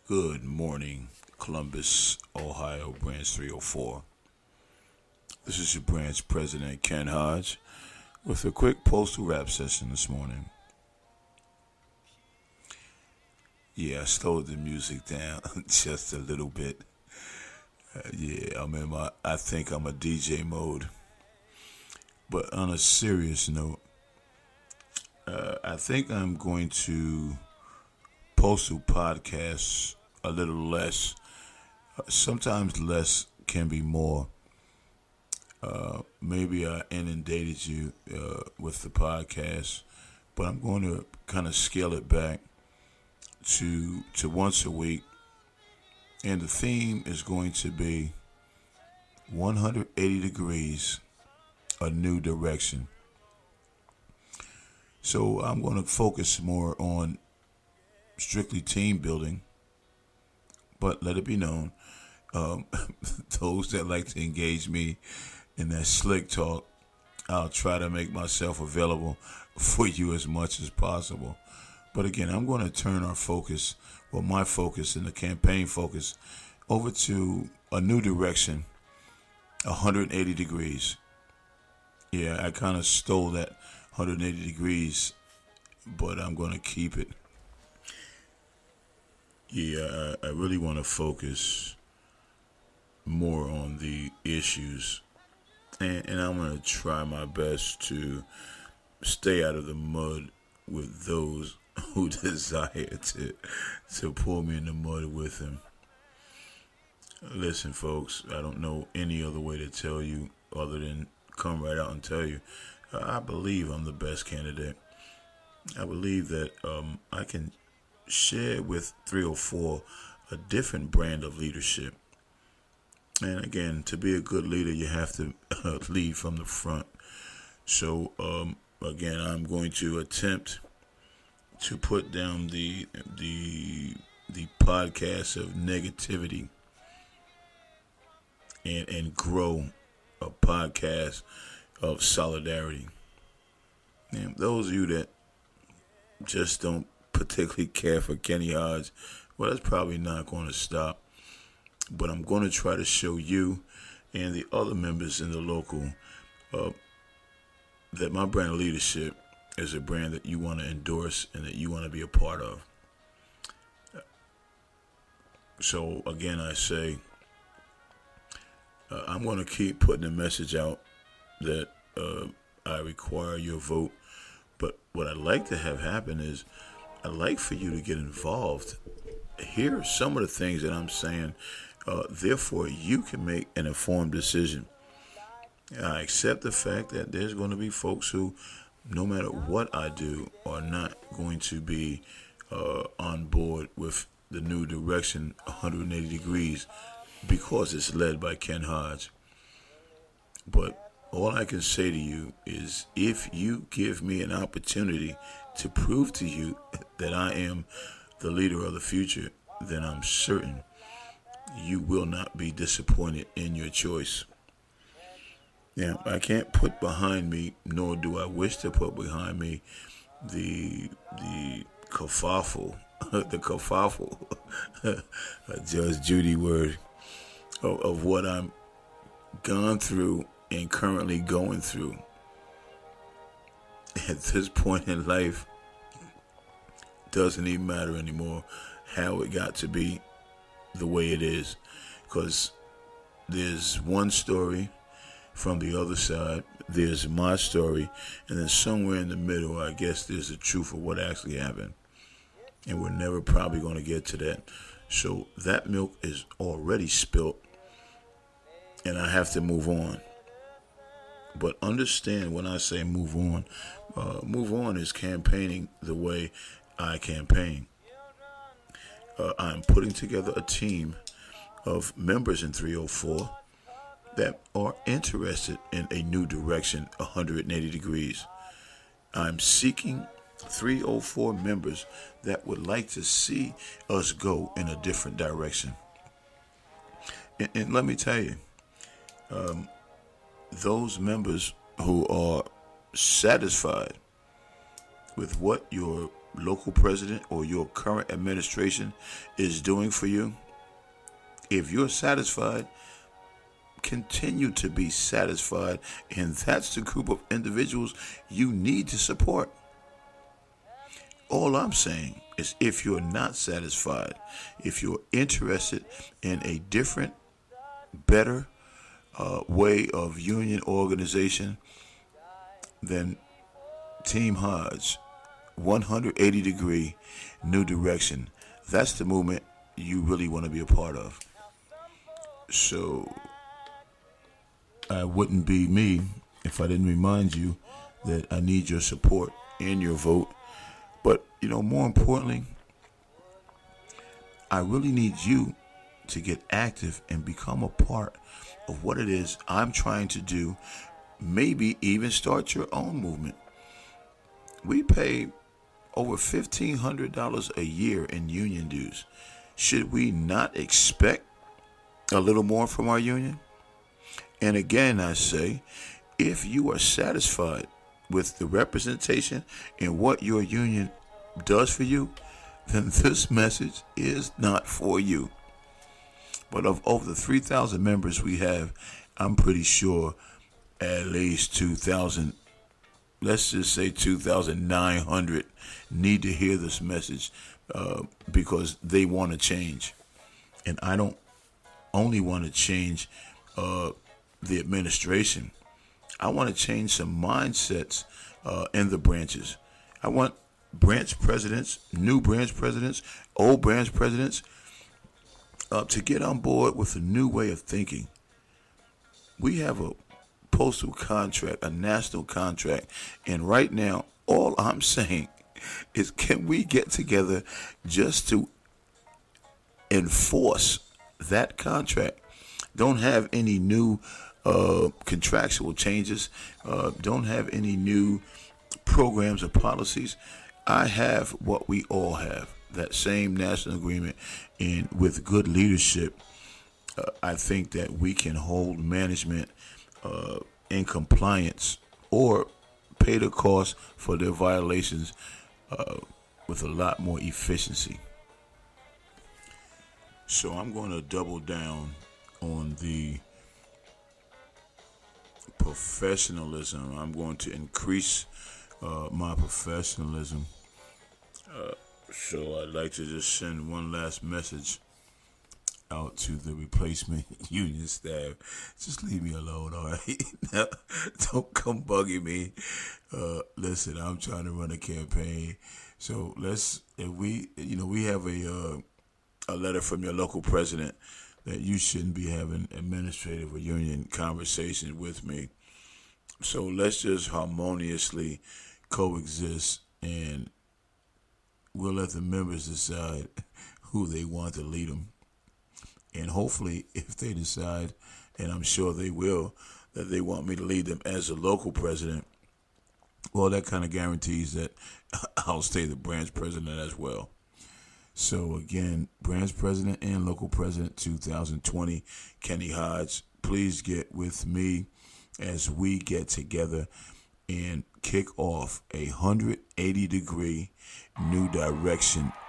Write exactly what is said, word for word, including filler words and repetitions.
Good morning, Columbus, Ohio, Branch three oh four. This is your branch president, Ken Hodge, with a quick postal rap session this morning. Yeah, I slowed the music down just a little bit. Uh, yeah, I'm in my, I think I'm a D J mode. But on a serious note, uh, I think I'm going to postal podcasts a little less. Uh, sometimes less can be more. Uh, maybe I inundated you uh, with the podcast, but I'm going to kind of scale it back to to once a week, and the theme is going to be one hundred eighty degrees, a new direction. So I'm going to focus more on strictly team building, but let it be known, um, those that like to engage me in that slick talk, I'll try to make myself available for you as much as possible. But again, I'm going to turn our focus, well, my focus and the campaign focus, over to a new direction, one hundred eighty degrees. Yeah, I kind of stole that one hundred eighty degrees, but I'm going to keep it. Yeah, I, I really want to focus more on the issues, and, and I'm going to try my best to stay out of the mud with those who desire to to pull me in the mud with them. Listen, folks, I don't know any other way to tell you other than come right out and tell you, I believe I'm the best candidate. I believe that um, I can share with three oh four a different brand of leadership. And again, to be a good leader, you have to uh, lead from the front. So, um, again, I'm going to attempt to put down the the the podcast of negativity and and grow a podcast of solidarity. And those of you that just don't particularly care for Kenny Hodge, well, that's probably not going to stop. But I'm going to try to show you and the other members in the local uh, that my brand of leadership is a brand that you want to endorse and that you want to be a part of. So again, I say, uh, I'm going to keep putting the message out that uh, I require your vote. But what I'd like to have happen is I'd like for you to get involved. Here are some of the things that I'm saying. Uh, therefore, you can make an informed decision. I accept the fact that there's going to be folks who, no matter what I do, are not going to be uh, on board with the new direction, one hundred eighty degrees, because it's led by Ken Hodge. But all I can say to you is, if you give me an opportunity to prove to you that I am the leader of the future, then I'm certain you will not be disappointed in your choice. Now, I can't put behind me, nor do I wish to put behind me, the the kerfuffle, the kerfuffle, Judge Judy word, of, of what I'm gone through and currently going through. At this point in life, doesn't even matter anymore how it got to be the way it is, because there's one story from the other side, there's my story, and then somewhere in the middle, I guess there's the truth of what actually happened, and we're never probably going to get to that. So that milk is already spilt, and I have to move on. But understand, when I say move on, uh, move on is campaigning the way I campaign. Uh, I'm putting together a team of members in three oh four that are interested in a new direction, one hundred eighty degrees. I'm seeking three oh four members that would like to see us go in a different direction. And, and let me tell you, um, those members who are satisfied with what your local president or your current administration is doing for you, if you're satisfied, continue to be satisfied, and that's the group of individuals you need to support. All I'm saying is, if you're not satisfied, if you're interested in a different, better uh, way of union organization, then Team Hodge, one hundred eighty degree new direction. That's the movement you really want to be a part of. So I wouldn't be me if I didn't remind you that I need your support and your vote. But, you know, more importantly, I really need you to get active and become a part of what it is I'm trying to do. Maybe even start your own movement. We pay over fifteen hundred dollars a year in union dues. Should we not expect a little more from our union? And again, I say, if you are satisfied with the representation and what your union does for you, then this message is not for you. But of over the three thousand members we have, I'm pretty sure at least two thousand, let's just say two thousand nine hundred, need to hear this message uh, because they want to change. And I don't only want to change uh, the administration. I want to change some mindsets uh, in the branches. I want branch presidents, new branch presidents, old branch presidents, uh, to get on board with a new way of thinking. We have a postal contract, a national contract, and right now, all I'm saying is, can we get together just to enforce that contract? Don't have any new uh, contractual changes. Uh, don't have any new programs or policies. I have what we all have, that same national agreement, and with good leadership, uh, I think that we can hold management uh, in compliance or pay the cost for their violations uh, with a lot more efficiency. So I'm going to double down on the professionalism. I'm going to increase uh, my professionalism. Uh, so I'd like to just send one last message out to the replacement union staff. Just leave me alone, all right? Now, don't come bugging me. Uh, listen, I'm trying to run a campaign. So let's, if we, you know, we have a uh, a letter from your local president that you shouldn't be having administrative or union conversations with me. So let's just harmoniously coexist, and we'll let the members decide who they want to lead them. And hopefully, if they decide, and I'm sure they will, that they want me to lead them as a local president, well, that kind of guarantees that I'll stay the branch president as well. So again, branch president and local president two thousand twenty, Kenny Hodge, please get with me as we get together and kick off a one hundred eighty degree new direction